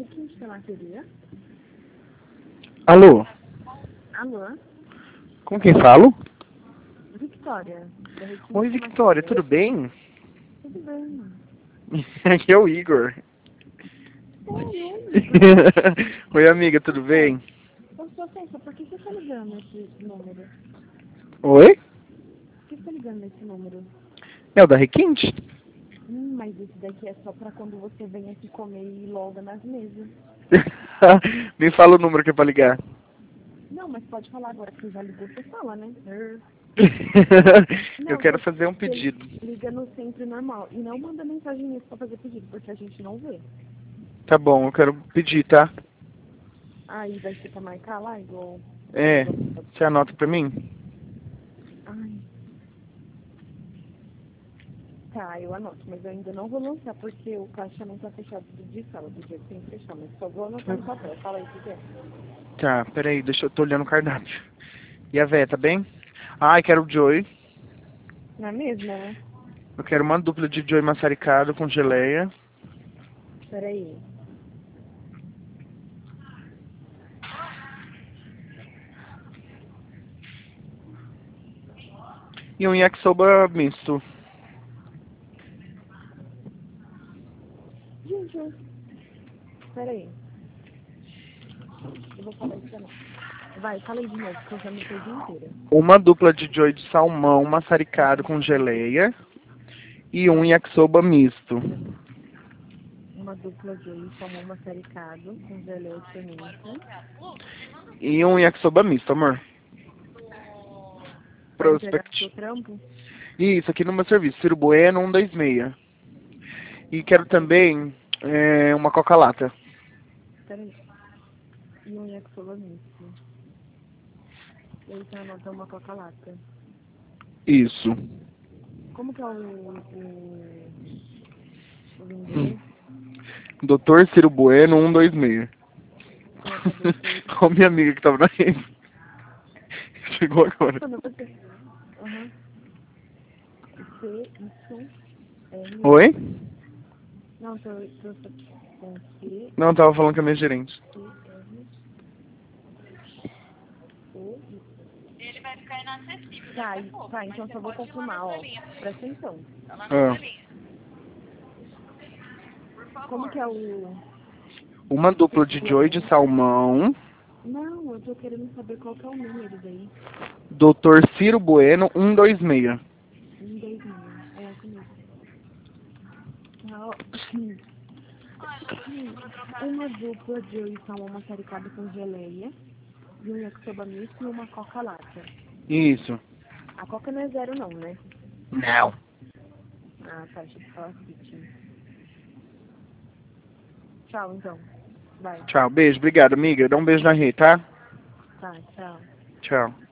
Requinte pela queria. Alô? Alô? Com quem falo? Victoria. Da Requinte Oi, pela Victoria, queria. tudo bem? Tudo bem. Aqui é o Igor. Sério? Oi, amiga, tudo bem? Eu sou Cessa, por que você tá ligando esse número? Oi? Por que você tá ligando esse número? É o da Requinte? Mas esse daqui é só pra quando você vem aqui comer e loga nas mesas. Me fala o número que é pra ligar. Não, mas pode falar agora que você já ligou, você fala, né? Eu Não, quero fazer um você pedido. liga no sempre normal. E não manda mensagem nisso pra fazer pedido, porque a gente não vê. Tá bom, eu quero pedir, tá? Aí vai ser pra marcar lá, igual... É, você anota pra mim? Ai, tá, eu anoto, mas eu ainda não vou lançar, porque o caixa não tá fechado de sábado, do dia que tem que fechar, mas só vou anotar no papel. Fala aí o que é. Tá, peraí, eu tô olhando o cardápio. E a véia, tá bem? Ai, quero o Joy. Não é mesmo, né? Eu quero uma dupla de Joy maçaricado com geleia. Peraí. E um yakisoba misto. Gente, peraí. Eu vou falar isso pra não. Vai, fala aí de novo, porque eu já me perdi inteira. Uma dupla de Joy de salmão maçaricado com geleia. E um yakisoba misto. Uma dupla de salmão maçaricado com geleia de pimenta. E um yakisoba misto, amor. Vai entregar pro Prospect. seu trampo? Isso, aqui no meu serviço. Ciro Bueno 126. E quero também uma coca-lata. Peraí. E um yakisoba misto. E aí você anota uma coca-lata. Isso. Como que é o endereço? Doutor Ciro Bueno 126. Coloca doutor. Olha minha amiga que tava na rede. Chegou agora. Quando você... Aham. C-Y-R... Oi? Não, tô com C, Não, tava falando com a minha gerente. C, R, O, Ele vai ficar inacessível. tá, então só vou confirmar, ó. Presta atenção. Ah. Como que é o... Uma dupla de Joy de salmão. Não, eu tô querendo saber qual que é o número daí. Doutor Ciro Bueno 126. 126. É essa mesmo. Tá, ó. Uma dupla de salmão maçaricado com geleia. E um yakisoba misto e uma coca-lata. Isso. A coca não é zero não, né? Não. Ah, tá, deixa eu falar assim. Tchau, então. Vai. Tchau, beijo, obrigado, amiga. Dá um beijo na Rê, tá? Tá, tchau. Tchau.